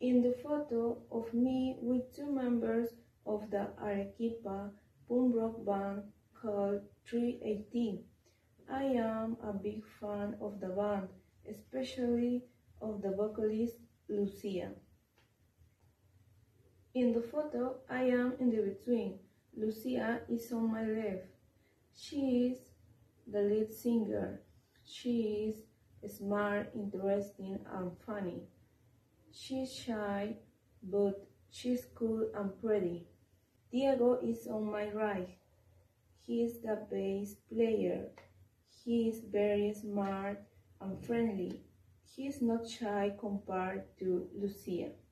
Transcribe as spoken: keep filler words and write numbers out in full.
In the photo of me with two members of the Arequipa punk rock band called three eighteen. I am a big fan of the band, especially of the vocalist Lucia. In the photo, I am in the between. Lucia is on my left. She is the lead singer. She is smart, interesting, and funny. She's shy, but she's cool and pretty. Diego is on my right. He is the bass player. He is very smart and friendly. He is not shy compared to Lucia.